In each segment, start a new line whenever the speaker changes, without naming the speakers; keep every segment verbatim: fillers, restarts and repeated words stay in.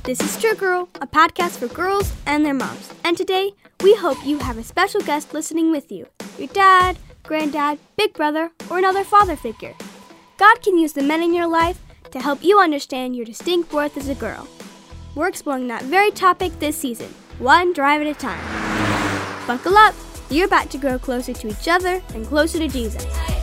This is True Girl, a podcast for girls and their moms. And today, we hope you have a special guest listening with you. Your dad, granddad, big brother, or another father figure. God can use the men in your life to help you understand your distinct worth as a girl. We're exploring that very topic this season, one drive at a time. Buckle up, you're about to grow closer to each other and closer to Jesus.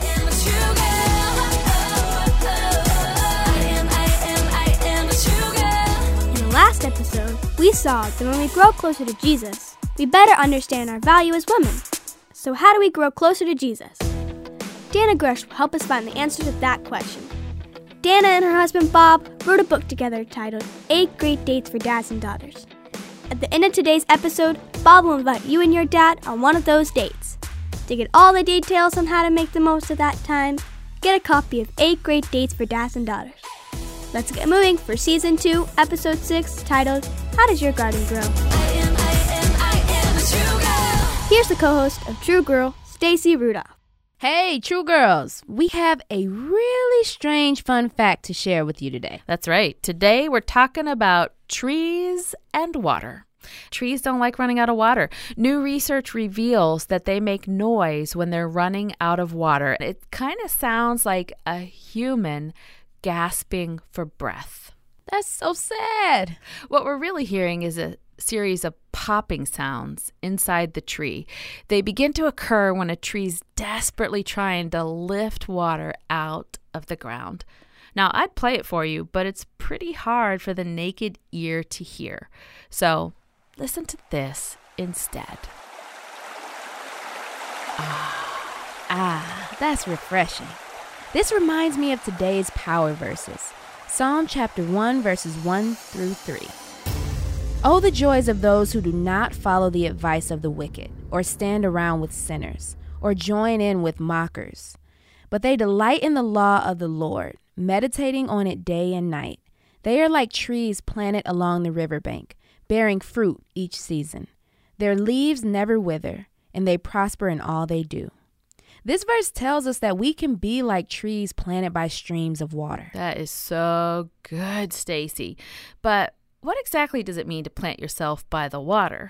Last episode, we saw that when we grow closer to Jesus, we better understand our value as women. So how do we grow closer to Jesus? Dana Grush will help us find the answer to that question. Dana and her husband Bob wrote a book together titled Eight Great Dates for Dads and Daughters. At the end of today's episode, Bob will invite you and your dad on one of those dates. To get all the details on how to make the most of that time, get a copy of Eight Great Dates for Dads and Daughters. Let's get moving for Season two, Episode six, titled, How Does Your Garden Grow? I am, I am, I am a true girl. Here's the co-host of True Girl, Stacy Rudolph.
Hey, True Girls. We have a really strange fun fact to share with you today.
That's right. Today we're talking about trees and water. Trees don't like running out of water. New research reveals that they make noise when they're running out of water. It kind of sounds like a human gasping for breath.
That's so sad.
What we're really hearing is a series of popping sounds inside the tree. They begin to occur when a tree's desperately trying to lift water out of the ground. Now, I'd play it for you, but it's pretty hard for the naked ear to hear. So, listen to this instead.
Ah, ah, that's refreshing. This reminds me of today's power verses. Psalm chapter one, verses one through three. Oh, the joys of those who do not follow the advice of the wicked, or stand around with sinners, or join in with mockers. But they delight in the law of the Lord, meditating on it day and night. They are like trees planted along the riverbank, bearing fruit each season. Their leaves never wither, and they prosper in all they do. This verse tells us that we can be like trees planted by streams of water.
That is so good, Stacy. But what exactly does it mean to plant yourself by the water?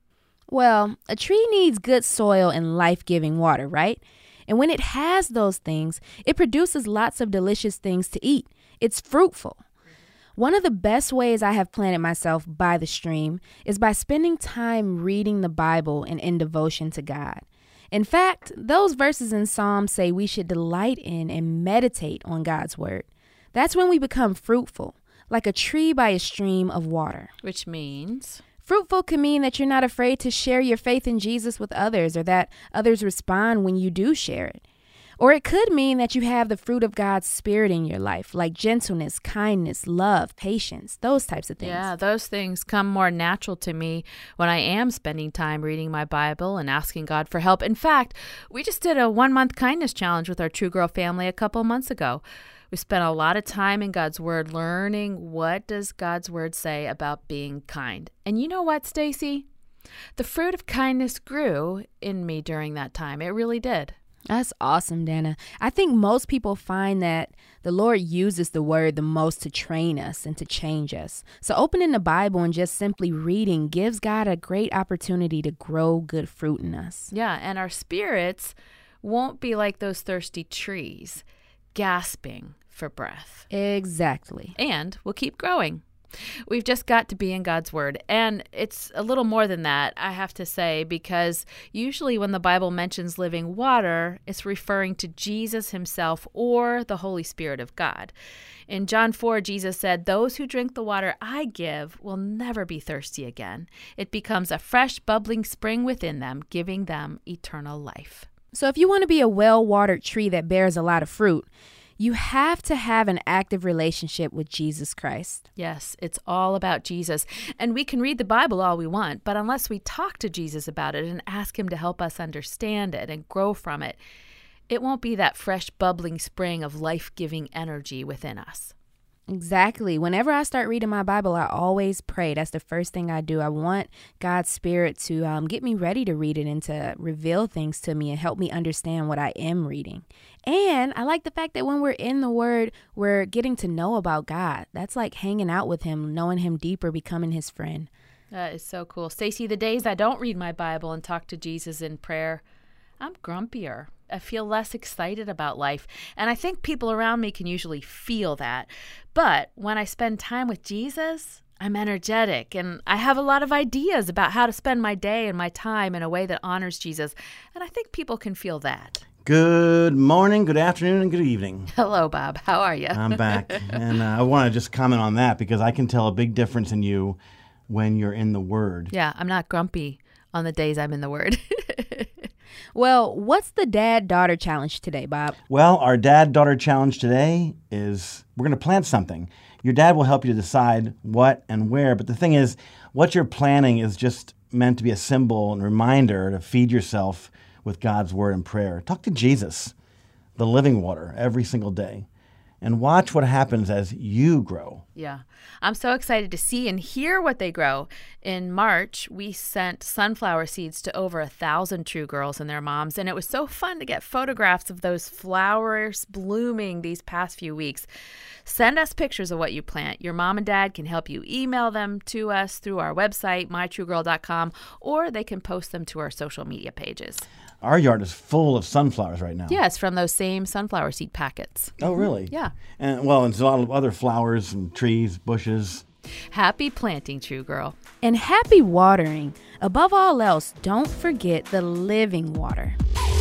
Well, a tree needs good soil and life-giving water, right? And when it has those things, it produces lots of delicious things to eat. It's fruitful. One of the best ways I have planted myself by the stream is by spending time reading the Bible and in devotion to God. In fact, those verses in Psalms say we should delight in and meditate on God's word. That's when we become fruitful, like a tree by a stream of water.
Which means?
Fruitful can mean that you're not afraid to share your faith in Jesus with others, or that others respond when you do share it. Or it could mean that you have the fruit of God's Spirit in your life, like gentleness, kindness, love, patience, those types of things.
Yeah, those things come more natural to me when I am spending time reading my Bible and asking God for help. In fact, we just did a one-month kindness challenge with our True Girl family a couple months ago. We spent a lot of time in God's Word learning what does God's Word say about being kind. And you know what, Stacy? The fruit of kindness grew in me during that time. It really did.
That's awesome, Dana. I think most people find that the Lord uses the word the most to train us and to change us. So opening the Bible and just simply reading gives God a great opportunity to grow good fruit in us.
Yeah, and our spirits won't be like those thirsty trees, gasping for breath.
Exactly.
And we'll keep growing. We've just got to be in God's Word. And it's a little more than that, I have to say, because usually when the Bible mentions living water, it's referring to Jesus himself or the Holy Spirit of God. In John four, Jesus said, "Those who drink the water I give will never be thirsty again. It becomes a fresh, bubbling spring within them, giving them eternal life."
So if you want to be a well-watered tree that bears a lot of fruit, you have to have an active relationship with Jesus Christ.
Yes, it's all about Jesus. And we can read the Bible all we want, but unless we talk to Jesus about it and ask him to help us understand it and grow from it, it won't be that fresh, bubbling spring of life-giving energy within us.
Exactly. Whenever I start reading my Bible, I always pray. That's the first thing I do. I want God's Spirit to um, get me ready to read it and to reveal things to me and help me understand what I am reading. And I like the fact that when we're in the Word, we're getting to know about God. That's like hanging out with Him, knowing Him deeper, becoming His friend.
That is so cool. Stacey, the days I don't read my Bible and talk to Jesus in prayer, I'm grumpier. I feel less excited about life. And I think people around me can usually feel that. But when I spend time with Jesus, I'm energetic and I have a lot of ideas about how to spend my day and my time in a way that honors Jesus. And I think people can feel that.
Good morning, good afternoon, and good evening.
Hello, Bob. How are you?
I'm back. And uh, I want to just comment on that because I can tell a big difference in you when you're in the Word.
Yeah, I'm not grumpy on the days I'm in the Word.
Well, what's the dad-daughter challenge today, Bob?
Well, our dad-daughter challenge today is we're going to plant something. Your dad will help you to decide what and where, but the thing is, what you're planting is just meant to be a symbol and reminder to feed yourself with God's Word and prayer. Talk to Jesus, the living water, every single day, and watch what happens as you grow.
Yeah. I'm so excited to see and hear what they grow. In March, we sent sunflower seeds to over a thousand True Girls and their moms, and it was so fun to get photographs of those flowers blooming these past few weeks. Send us pictures of what you plant. Your mom and dad can help you email them to us through our website, my true girl dot com, or they can post them to our social media pages.
Our yard is full of sunflowers right now.
Yes, from those same sunflower seed packets.
Oh, really?
Yeah.
And well, and there's a lot of other flowers and trees, bushes.
Happy planting, True Girl.
And happy watering. Above all else, don't forget the living water.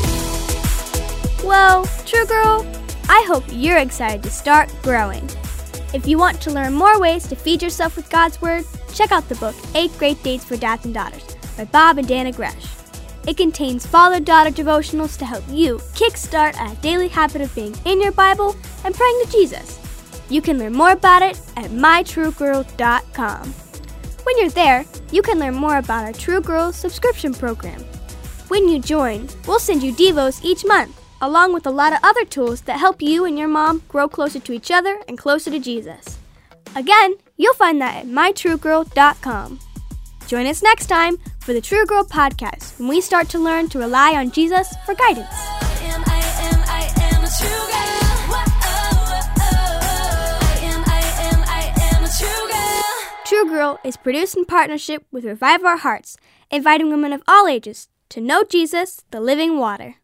Well, True Girl, I hope you're excited to start growing. If you want to learn more ways to feed yourself with God's Word, check out the book Eight Great Dates for Dads and Daughters by Bob and Dana Gresh. It contains father-daughter devotionals to help you kickstart a daily habit of being in your Bible and praying to Jesus. You can learn more about it at my true girl dot com. When you're there, you can learn more about our True Girls subscription program. When you join, we'll send you Devos each month, along with a lot of other tools that help you and your mom grow closer to each other and closer to Jesus. Again, you'll find that at my true girl dot com. Join us next time for the True Girl Podcast, when we start to learn to rely on Jesus for guidance.
I am, I am, I am a true girl. I am, I am, I am a true girl.
True Girl is produced in partnership with Revive Our Hearts, inviting women of all ages to know Jesus, the living water.